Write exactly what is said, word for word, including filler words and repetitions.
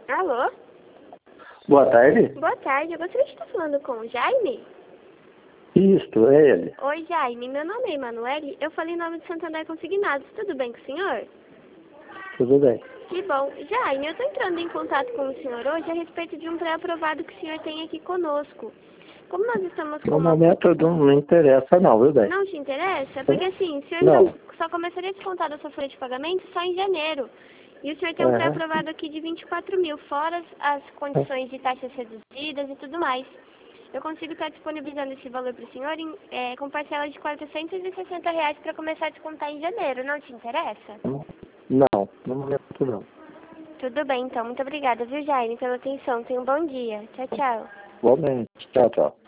Alô? Boa tarde. Boa tarde, eu gostaria de estar falando com o Jaime. Isto, é ele. Oi, Jaime, meu nome é Emanuele, eu falei em nome de Santander Consignados, tudo bem com o senhor? Tudo bem. Que bom. Jaime, eu estou entrando em contato com o senhor hoje a respeito de um pré-aprovado que o senhor tem aqui conosco. Como nós estamos com No uma... momento não me interessa não, viu, bem? Não te interessa? Porque assim, o senhor Não. só, só começaria a descontar da sua folha de pagamento só em janeiro. E o senhor tem um Aham. pré-aprovado aqui de vinte e quatro mil, fora as condições de taxas reduzidas e tudo mais. Eu consigo estar disponibilizando esse valor para o senhor em, é, com parcela de quatrocentos e sessenta reais para começar a descontar em janeiro. Não te interessa? Não, no momento não. Tudo bem, então. Muito obrigada, viu, Jaime, pela atenção. Tenha um bom dia. Tchau, tchau. Igualmente. Tchau, tchau.